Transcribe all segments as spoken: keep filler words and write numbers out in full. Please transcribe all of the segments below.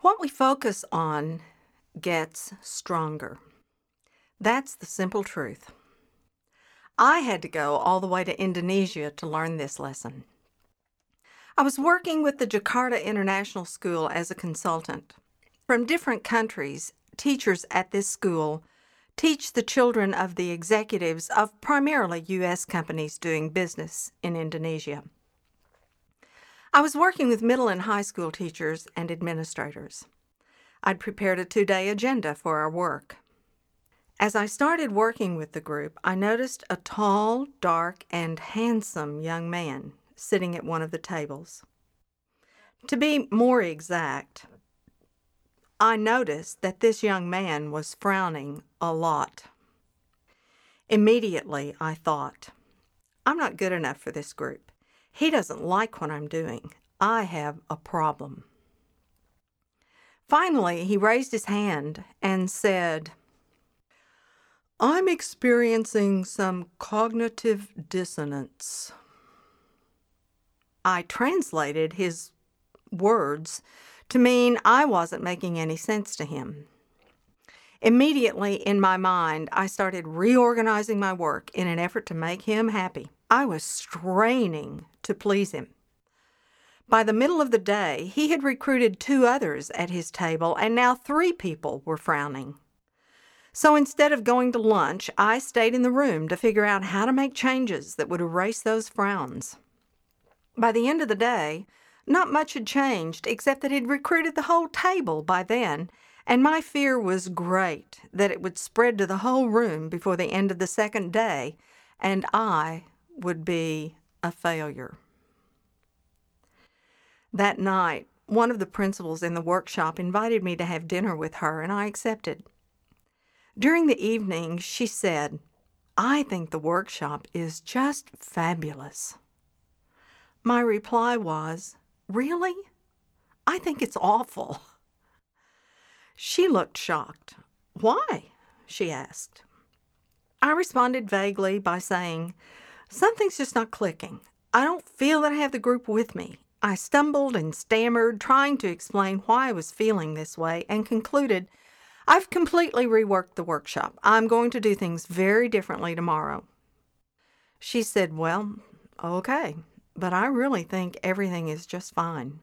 What we focus on gets stronger. That's the simple truth. I had to go all the way to Indonesia to learn this lesson. I was working with the Jakarta International School as a consultant. From different countries, teachers at this school teach the children of the executives of primarily U S companies doing business in Indonesia. I was working with middle and high school teachers and administrators. I'd prepared a two-day agenda for our work. As I started working with the group, I noticed a tall, dark, and handsome young man sitting at one of the tables. To be more exact, I noticed that this young man was frowning a lot. Immediately, I thought, I'm not good enough for this group. He doesn't like what I'm doing. I have a problem. Finally, he raised his hand and said, I'm experiencing some cognitive dissonance. I translated his words to mean I wasn't making any sense to him. Immediately in my mind, I started reorganizing my work in an effort to make him happy. I was straining to please him. By the middle of the day, he had recruited two others at his table, and now three people were frowning. So instead of going to lunch, I stayed in the room to figure out how to make changes that would erase those frowns. By the end of the day, not much had changed except that he'd recruited the whole table by then, and my fear was great that it would spread to the whole room before the end of the second day, and I would be a failure. That night, one of the principals in the workshop invited me to have dinner with her, and I accepted. During the evening, she said, I think the workshop is just fabulous. My reply was, Really? I think it's awful. She looked shocked. Why? She asked. I responded vaguely by saying, Something's just not clicking. I don't feel that I have the group with me. I stumbled and stammered, trying to explain why I was feeling this way, and concluded, I've completely reworked the workshop. I'm going to do things very differently tomorrow. She said, Well, okay, but I really think everything is just fine.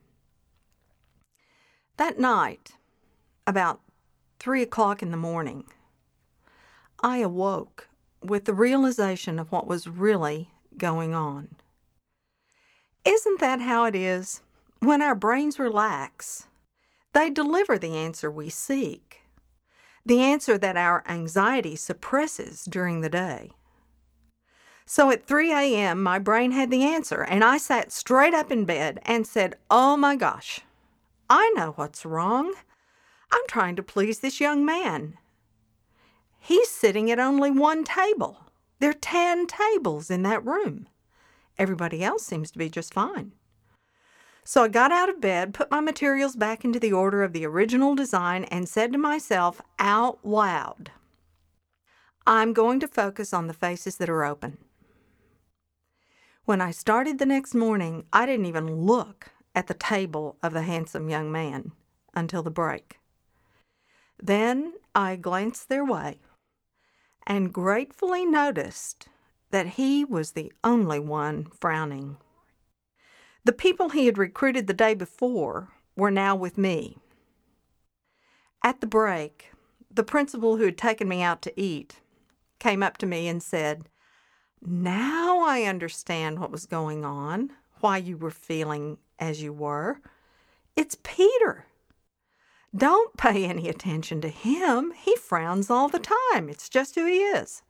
That night, about three o'clock in the morning, I awoke with the realization of what was really going on. Isn't that how it is? When our brains relax, they deliver the answer we seek, the answer that our anxiety suppresses during the day. So at three a.m., my brain had the answer, and I sat straight up in bed and said, Oh my gosh, I know what's wrong. I'm trying to please this young man. He's sitting at only one table. There are ten tables in that room. Everybody else seems to be just fine. So I got out of bed, put my materials back into the order of the original design, and said to myself out loud, I'm going to focus on the faces that are open. When I started the next morning, I didn't even look at the table of the handsome young man until the break. Then I glanced their way and gratefully noticed that he was the only one frowning. The people he had recruited the day before were now with me. At the break, the principal who had taken me out to eat came up to me and said, Now I understand what was going on, why you were feeling as you were. It's Peter. Don't pay any attention to him. He frowns all the time. It's just who he is.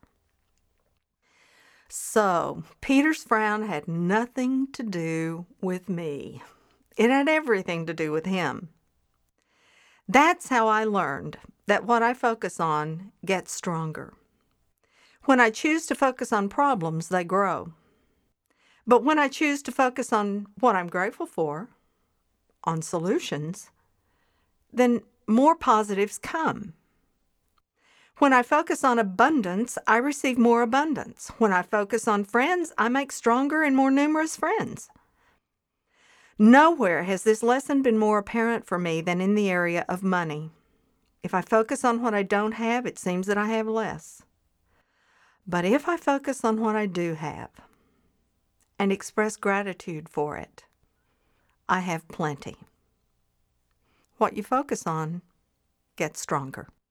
So, Peter's frown had nothing to do with me. It had everything to do with him. That's how I learned that what I focus on gets stronger. When I choose to focus on problems, they grow. But when I choose to focus on what I'm grateful for, on solutions, then more positives come. When I focus on abundance, I receive more abundance. When I focus on friends, I make stronger and more numerous friends. Nowhere has this lesson been more apparent for me than in the area of money. If I focus on what I don't have, it seems that I have less. But if I focus on what I do have and express gratitude for it, I have plenty. What you focus on gets stronger.